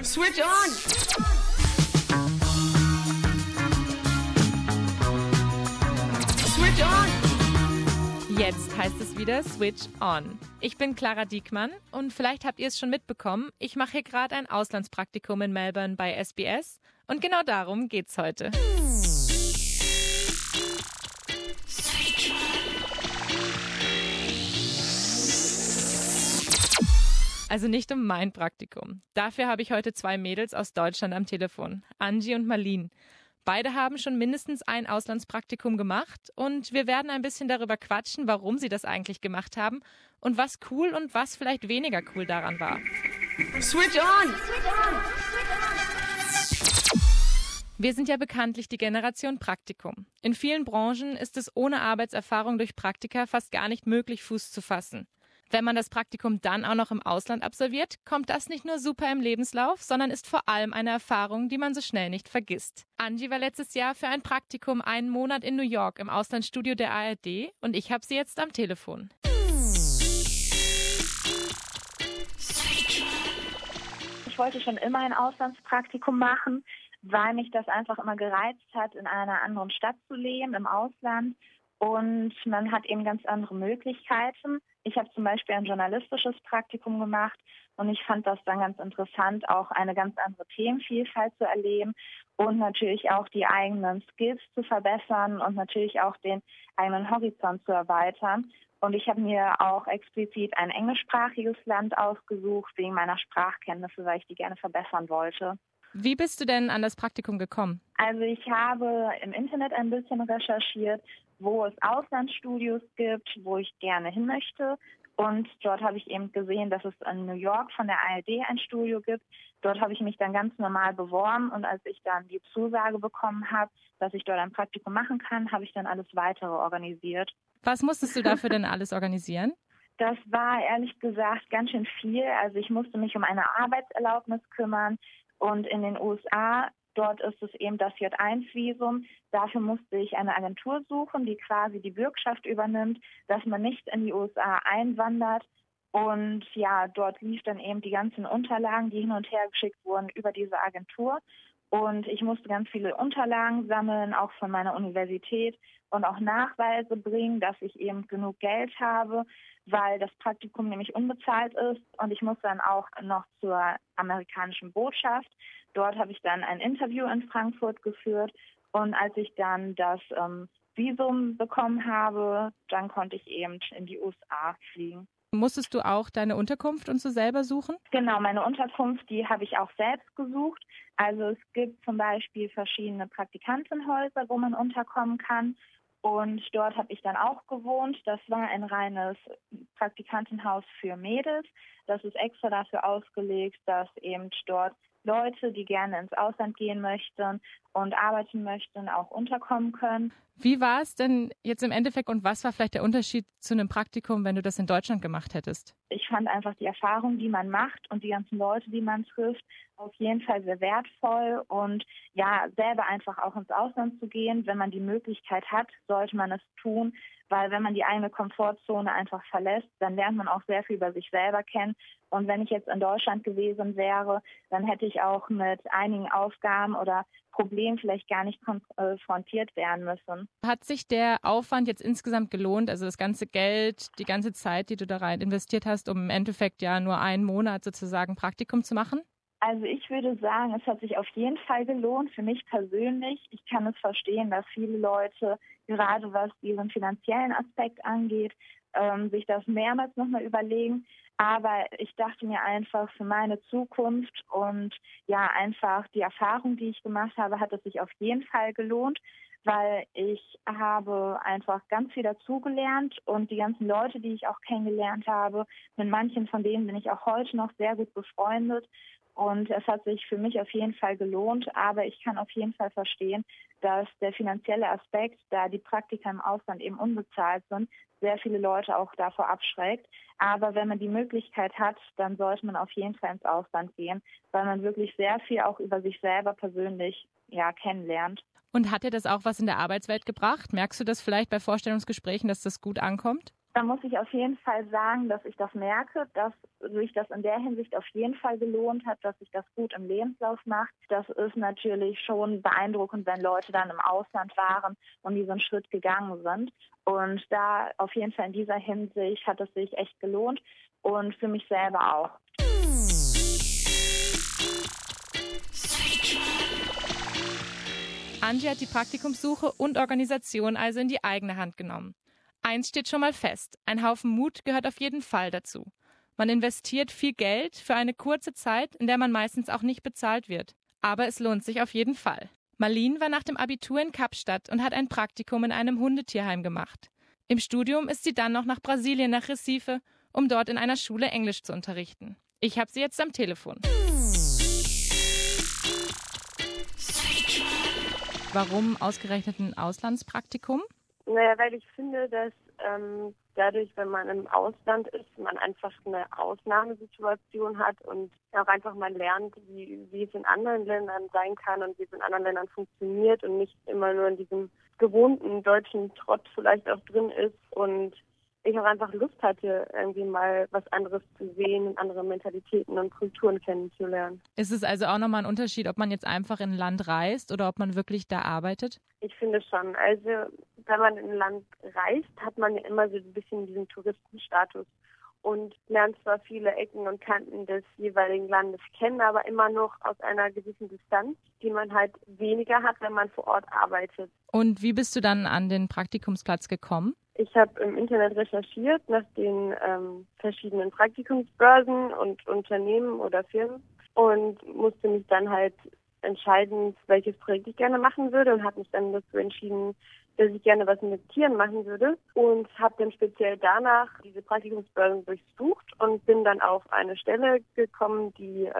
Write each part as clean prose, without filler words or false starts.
Switch on! Switch on! Jetzt heißt es wieder Switch on. Ich bin Clara Diekmann und vielleicht habt ihr es schon mitbekommen, ich mache hier gerade ein Auslandspraktikum in Melbourne bei SBS und genau darum geht's heute. Also nicht um mein Praktikum. Dafür habe ich heute 2 Mädels aus Deutschland am Telefon, Angie und Marlene. Beide haben schon mindestens ein Auslandspraktikum gemacht und wir werden ein bisschen darüber quatschen, warum sie das eigentlich gemacht haben und was cool und was vielleicht weniger cool daran war. Switch on! Wir sind ja bekanntlich die Generation Praktikum. In vielen Branchen ist es ohne Arbeitserfahrung durch Praktika fast gar nicht möglich, Fuß zu fassen. Wenn man das Praktikum dann auch noch im Ausland absolviert, kommt das nicht nur super im Lebenslauf, sondern ist vor allem eine Erfahrung, die man so schnell nicht vergisst. Angie war letztes Jahr für ein Praktikum einen Monat in New York im Auslandsstudio der ARD und ich habe sie jetzt am Telefon. Ich wollte schon immer ein Auslandspraktikum machen, weil mich das einfach immer gereizt hat, in einer anderen Stadt zu leben, im Ausland. Und man hat eben ganz andere Möglichkeiten. Ich habe zum Beispiel ein journalistisches Praktikum gemacht und ich fand das dann ganz interessant, auch eine ganz andere Themenvielfalt zu erleben und natürlich auch die eigenen Skills zu verbessern und natürlich auch den eigenen Horizont zu erweitern. Und ich habe mir auch explizit ein englischsprachiges Land ausgesucht, wegen meiner Sprachkenntnisse, weil ich die gerne verbessern wollte. Wie bist du denn an das Praktikum gekommen? Also ich habe im Internet ein bisschen recherchiert, wo es Auslandsstudios gibt, wo ich gerne hin möchte. Und dort habe ich eben gesehen, dass es in New York von der ARD ein Studio gibt. Dort habe ich mich dann ganz normal beworben und als ich dann die Zusage bekommen habe, dass ich dort ein Praktikum machen kann, habe ich dann alles Weitere organisiert. Was musstest du dafür denn alles organisieren? Das war ehrlich gesagt ganz schön viel. Also ich musste mich um eine Arbeitserlaubnis kümmern und in den USA, dort ist es eben das J1-Visum. Dafür musste ich eine Agentur suchen, die quasi die Bürgschaft übernimmt, dass man nicht in die USA einwandert. Und ja, dort lief dann eben die ganzen Unterlagen, die hin und her geschickt wurden, über diese Agentur. Und ich musste ganz viele Unterlagen sammeln, auch von meiner Universität und auch Nachweise bringen, dass ich eben genug Geld habe, weil das Praktikum nämlich unbezahlt ist. Und ich muss dann auch noch zur amerikanischen Botschaft. Dort habe ich dann ein Interview in Frankfurt geführt. Und als ich dann das Visum bekommen habe, dann konnte ich eben in die USA fliegen. Musstest du auch deine Unterkunft und so selber suchen? Genau, meine Unterkunft, die habe ich auch selbst gesucht. Also es gibt zum Beispiel verschiedene Praktikantenhäuser, wo man unterkommen kann. Und dort habe ich dann auch gewohnt. Das war ein reines Praktikantenhaus für Mädels. Das ist extra dafür ausgelegt, dass eben dort Leute, die gerne ins Ausland gehen möchten und arbeiten möchten, auch unterkommen können. Wie war es denn jetzt im Endeffekt und was war vielleicht der Unterschied zu einem Praktikum, wenn du das in Deutschland gemacht hättest? Ich fand einfach die Erfahrung, die man macht und die ganzen Leute, die man trifft, auf jeden Fall sehr wertvoll und ja, selber einfach auch ins Ausland zu gehen, wenn man die Möglichkeit hat, sollte man es tun, weil wenn man die eigene Komfortzone einfach verlässt, dann lernt man auch sehr viel über sich selber kennen. Und wenn ich jetzt in Deutschland gewesen wäre, dann hätte ich auch mit einigen Aufgaben oder Problemen vielleicht gar nicht konfrontiert werden müssen. Hat sich der Aufwand jetzt insgesamt gelohnt, also das ganze Geld, die ganze Zeit, die du da rein investiert hast, um im Endeffekt ja nur einen Monat sozusagen Praktikum zu machen? Also ich würde sagen, es hat sich auf jeden Fall gelohnt, für mich persönlich. Ich kann es verstehen, dass viele Leute, gerade was diesen finanziellen Aspekt angeht, sich das mehrmals nochmal überlegen. Aber ich dachte mir einfach, für meine Zukunft und ja einfach die Erfahrung, die ich gemacht habe, hat es sich auf jeden Fall gelohnt, weil ich habe einfach ganz viel dazugelernt und die ganzen Leute, die ich auch kennengelernt habe, mit manchen von denen bin ich auch heute noch sehr gut befreundet. Und es hat sich für mich auf jeden Fall gelohnt, aber ich kann auf jeden Fall verstehen, dass der finanzielle Aspekt, da die Praktika im Ausland eben unbezahlt sind, sehr viele Leute auch davor abschreckt. Aber wenn man die Möglichkeit hat, dann sollte man auf jeden Fall ins Ausland gehen, weil man wirklich sehr viel auch über sich selber persönlich kennenlernt. Und hat dir das auch was in der Arbeitswelt gebracht? Merkst du das vielleicht bei Vorstellungsgesprächen, dass das gut ankommt? Da muss ich auf jeden Fall sagen, dass ich das merke, dass sich das in der Hinsicht auf jeden Fall gelohnt hat, dass sich das gut im Lebenslauf macht. Das ist natürlich schon beeindruckend, wenn Leute dann im Ausland waren und diesen Schritt gegangen sind. Und da auf jeden Fall in dieser Hinsicht hat es sich echt gelohnt und für mich selber auch. Angie hat die Praktikumssuche und Organisation also in die eigene Hand genommen. Eins steht schon mal fest, ein Haufen Mut gehört auf jeden Fall dazu. Man investiert viel Geld für eine kurze Zeit, in der man meistens auch nicht bezahlt wird. Aber es lohnt sich auf jeden Fall. Marlene war nach dem Abitur in Kapstadt und hat ein Praktikum in einem Hundetierheim gemacht. Im Studium ist sie dann noch nach Brasilien, nach Recife, um dort in einer Schule Englisch zu unterrichten. Ich habe sie jetzt am Telefon. Warum ausgerechnet ein Auslandspraktikum? Naja, weil ich finde, dass dadurch, wenn man im Ausland ist, man einfach eine Ausnahmesituation hat und auch einfach mal lernt, wie es in anderen Ländern sein kann und wie es in anderen Ländern funktioniert und nicht immer nur in diesem gewohnten deutschen Trott vielleicht auch drin ist und ich auch einfach Lust hatte, irgendwie mal was anderes zu sehen und andere Mentalitäten und Kulturen kennenzulernen. Ist es also auch nochmal ein Unterschied, ob man jetzt einfach in ein Land reist oder ob man wirklich da arbeitet? Ich finde schon. Also wenn man in ein Land reist, hat man ja immer so ein bisschen diesen Touristenstatus und lernt zwar viele Ecken und Kanten des jeweiligen Landes kennen, aber immer noch aus einer gewissen Distanz, die man halt weniger hat, wenn man vor Ort arbeitet. Und wie bist du dann an den Praktikumsplatz gekommen? Ich habe im Internet recherchiert nach den verschiedenen Praktikumsbörsen und Unternehmen oder Firmen und musste mich dann halt entscheiden, welches Projekt ich gerne machen würde und habe mich dann dazu entschieden, dass ich gerne was mit Tieren machen würde und habe dann speziell danach diese Praktikumsbörsen durchsucht und bin dann auf eine Stelle gekommen, die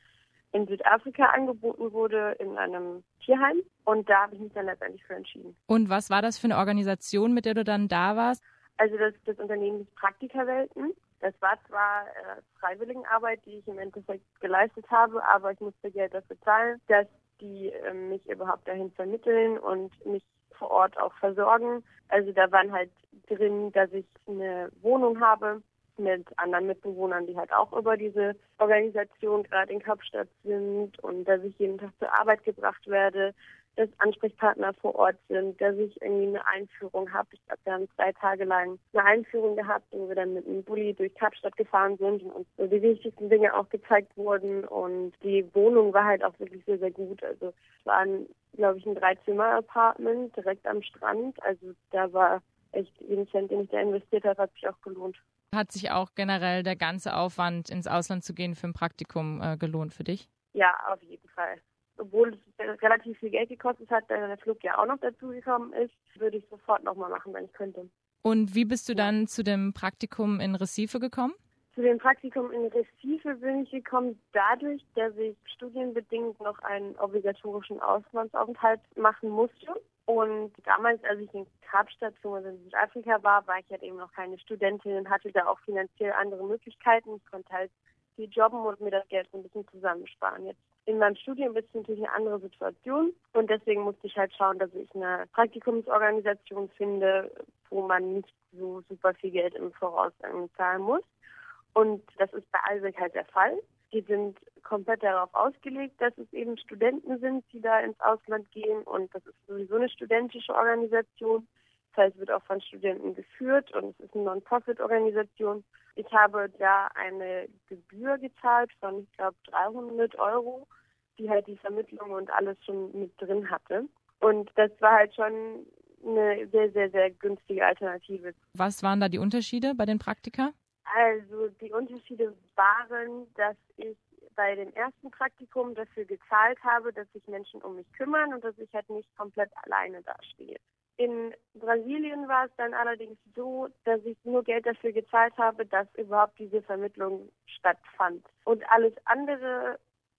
in Südafrika angeboten wurde in einem Tierheim und da habe ich mich dann letztendlich für entschieden. Und was war das für eine Organisation, mit der du dann da warst? Also das Unternehmen hieß Praktikerwelten. Das war zwar Freiwilligenarbeit, die ich im Endeffekt geleistet habe, aber ich musste Geld dafür zahlen, dass die mich überhaupt dahin vermitteln und mich vor Ort auch versorgen. Also da waren halt drin, dass ich eine Wohnung habe mit anderen Mitbewohnern, die halt auch über diese Organisation gerade in Kapstadt sind und dass ich jeden Tag zur Arbeit gebracht werde, dass Ansprechpartner vor Ort sind, dass ich irgendwie eine Einführung habe. Ich glaube, wir haben 2 Tage lang eine Einführung gehabt, wo wir dann mit einem Bulli durch Kapstadt gefahren sind und uns so die wichtigsten Dinge auch gezeigt wurden. Und die Wohnung war halt auch wirklich sehr, sehr gut. Also es war, glaube ich, ein 3-Zimmer-Apartment direkt am Strand. Also da war echt jeden Cent, den ich da investiert habe, hat sich auch gelohnt. Hat sich auch generell der ganze Aufwand, ins Ausland zu gehen für ein Praktikum gelohnt für dich? Ja, auf jeden Fall. Obwohl es relativ viel Geld gekostet hat, da der Flug ja auch noch dazu gekommen ist, würde ich sofort nochmal machen, wenn ich könnte. Und wie bist du dann zu dem Praktikum in Recife gekommen? Zu dem Praktikum in Recife bin ich gekommen dadurch, dass ich studienbedingt noch einen obligatorischen Auslandsaufenthalt machen musste. Und damals, als ich in Kapstadt bzw. in Südafrika war ich halt eben noch keine Studentin und hatte da auch finanziell andere Möglichkeiten. Ich konnte halt viel jobben und mir das Geld so ein bisschen zusammensparen. Jetzt in meinem Studium ist es natürlich eine andere Situation und deswegen musste ich halt schauen, dass ich eine Praktikumsorganisation finde, wo man nicht so super viel Geld im Voraus zahlen muss. Und das ist bei Alsek halt der Fall. Die sind komplett darauf ausgelegt, dass es eben Studenten sind, die da ins Ausland gehen und das ist sowieso eine studentische Organisation. Das heißt, es wird auch von Studenten geführt und es ist eine Non-Profit-Organisation. Ich habe da eine Gebühr gezahlt von, ich glaube, 300 €, die halt die Vermittlung und alles schon mit drin hatte. Und das war halt schon eine sehr, sehr, sehr günstige Alternative. Was waren da die Unterschiede bei den Praktika? Also die Unterschiede waren, dass ich bei dem ersten Praktikum dafür gezahlt habe, dass sich Menschen um mich kümmern und dass ich halt nicht komplett alleine dastehe. In Brasilien war es dann allerdings so, dass ich nur Geld dafür gezahlt habe, dass überhaupt diese Vermittlung stattfand. Und alles andere,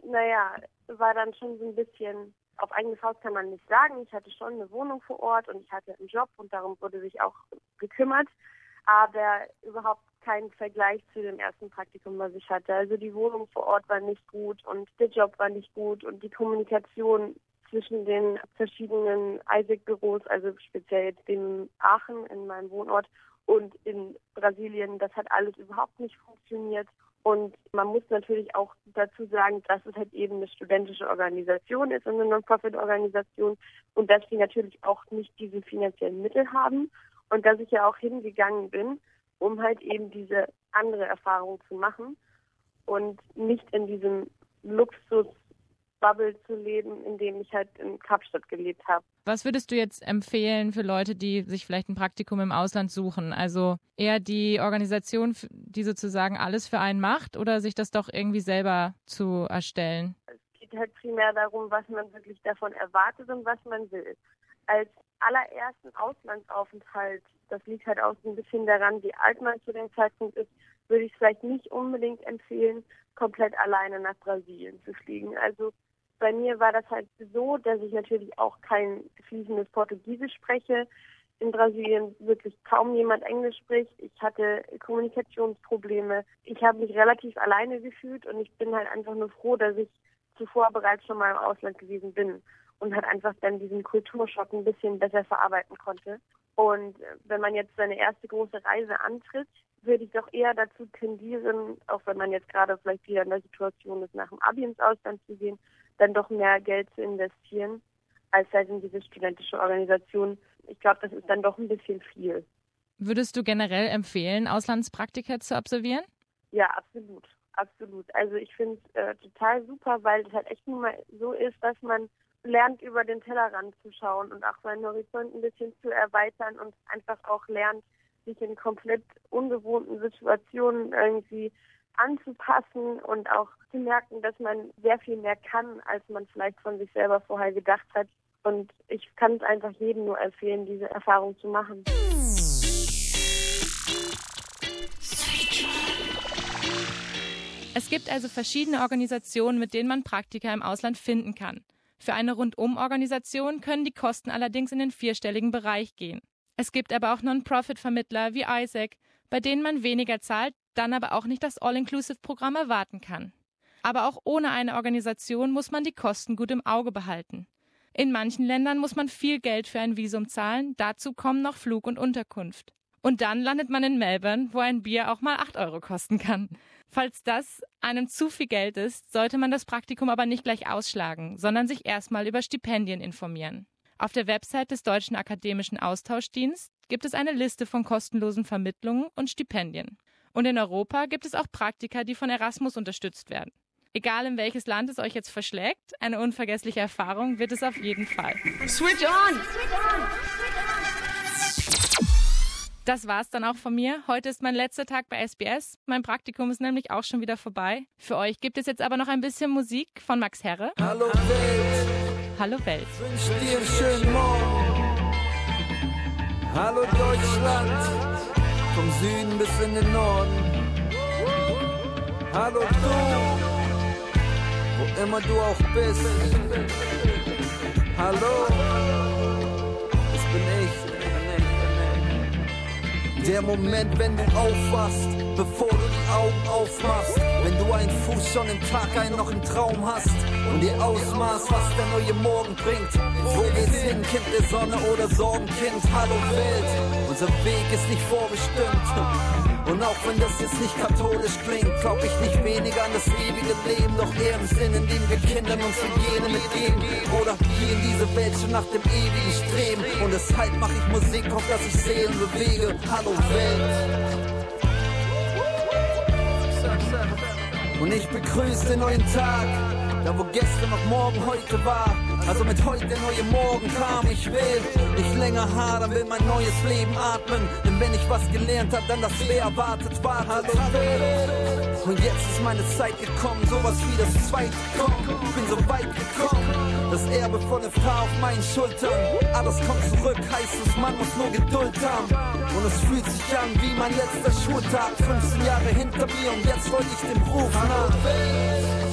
war dann schon so ein bisschen, auf eigenes Haus kann man nicht sagen. Ich hatte schon eine Wohnung vor Ort und ich hatte einen Job und darum wurde sich auch gekümmert. Aber überhaupt kein Vergleich zu dem ersten Praktikum, was ich hatte. Also die Wohnung vor Ort war nicht gut und der Job war nicht gut und die Kommunikation zwischen den verschiedenen Isaac-Büros, also speziell jetzt dem Aachen in meinem Wohnort Und in Brasilien, das hat alles überhaupt nicht funktioniert. Und man muss natürlich auch dazu sagen, dass es halt eben eine studentische Organisation ist und eine Non-Profit-Organisation und dass sie natürlich auch nicht diese finanziellen Mittel haben und dass ich ja auch hingegangen bin, um halt eben diese andere Erfahrung zu machen und nicht in diesem Luxus-Bubble zu leben, in dem ich halt in Kapstadt gelebt habe. Was würdest du jetzt empfehlen für Leute, die sich vielleicht ein Praktikum im Ausland suchen? Also eher die Organisation, die sozusagen alles für einen macht, oder sich das doch irgendwie selber zu erstellen? Es geht halt primär darum, was man wirklich davon erwartet und was man will. Als allerersten Auslandsaufenthalt, das liegt halt auch so ein bisschen daran, wie alt man zu dem Zeitpunkt ist, würde ich es vielleicht nicht unbedingt empfehlen, komplett alleine nach Brasilien zu fliegen. Also bei mir war das halt so, dass ich natürlich auch kein fließendes Portugiesisch spreche. In Brasilien wirklich kaum jemand Englisch spricht. Ich hatte Kommunikationsprobleme. Ich habe mich relativ alleine gefühlt und ich bin halt einfach nur froh, dass ich zuvor bereits schon mal im Ausland gewesen bin und halt einfach dann diesen Kulturschock ein bisschen besser verarbeiten konnte. Und wenn man jetzt seine erste große Reise antritt, würde ich doch eher dazu tendieren, auch wenn man jetzt gerade vielleicht wieder in der Situation ist, nach dem Abi ins Ausland zu gehen, dann doch mehr Geld zu investieren, als halt in diese studentische Organisation. Ich glaube, das ist dann doch ein bisschen viel. Würdest du generell empfehlen, Auslandspraktika zu absolvieren? Ja, absolut. Absolut. Also ich finde es total super, weil es halt echt nun mal so ist, dass man lernt, über den Tellerrand zu schauen und auch seinen Horizont ein bisschen zu erweitern und einfach auch lernt, sich in komplett ungewohnten Situationen irgendwie anzupassen und auch zu merken, dass man sehr viel mehr kann, als man vielleicht von sich selber vorher gedacht hat. Und ich kann es einfach jedem nur empfehlen, diese Erfahrung zu machen. Es gibt also verschiedene Organisationen, mit denen man Praktika im Ausland finden kann. Für eine Rundum-Organisation können die Kosten allerdings in den vierstelligen Bereich gehen. Es gibt aber auch Non-Profit-Vermittler wie Isaac, bei denen man weniger zahlt, dann aber auch nicht das All-Inclusive-Programm erwarten kann. Aber auch ohne eine Organisation muss man die Kosten gut im Auge behalten. In manchen Ländern muss man viel Geld für ein Visum zahlen, dazu kommen noch Flug und Unterkunft. Und dann landet man in Melbourne, wo ein Bier auch mal 8 € kosten kann. Falls das einem zu viel Geld ist, sollte man das Praktikum aber nicht gleich ausschlagen, sondern sich erstmal über Stipendien informieren. Auf der Website des Deutschen Akademischen Austauschdienstes gibt es eine Liste von kostenlosen Vermittlungen und Stipendien. Und in Europa gibt es auch Praktika, die von Erasmus unterstützt werden. Egal in welches Land es euch jetzt verschlägt, eine unvergessliche Erfahrung wird es auf jeden Fall. Switch on! Das war's dann auch von mir. Heute ist mein letzter Tag bei SBS. Mein Praktikum ist nämlich auch schon wieder vorbei. Für euch gibt es jetzt aber noch ein bisschen Musik von Max Herre. Hallo Welt, Hallo Welt. wünsch dir einen schönen Morgen. Hallo Deutschland, vom Süden bis in den Norden. Hallo du, wo immer du auch bist. Hallo, das bin ich. Der Moment, wenn du aufwachst, bevor du die Augen aufmachst. Wenn du einen Fuß schon im Tag ein, noch einen Traum hast und dir ausmaßt, was der neue Morgen bringt. Wo geht's hin, Kind der Sonne oder Sorgenkind? Hallo Welt, unser Weg ist nicht vorbestimmt. Und auch wenn das jetzt nicht katholisch klingt, glaub ich nicht weniger an das ewige Leben, doch eher im Sinn, in dem wir Kindern uns Hygiene mitgeben. Oder hier in dieser Welt schon nach dem ewigen Streben. Und deshalb mach ich Musik, auf dass ich Seelen bewege. Hallo Welt. Und ich begrüße den neuen Tag, da wo gestern noch morgen heute war. Also mit heute der neue Morgen kam. Ich will nicht länger hadern, will mein neues Leben atmen. Denn wenn ich was gelernt hab, dann das wer erwartet war. Hallo Welt. Und jetzt ist meine Zeit gekommen, sowas wie das zweite Kommen. Ich bin so weit gekommen, das Erbe von der Frau auf meinen Schultern. Alles kommt zurück, heißt es, man muss nur Geduld haben. Und es fühlt sich an wie mein letzter Schultag. 15 Jahre hinter mir und jetzt folge ich dem Ruf nach.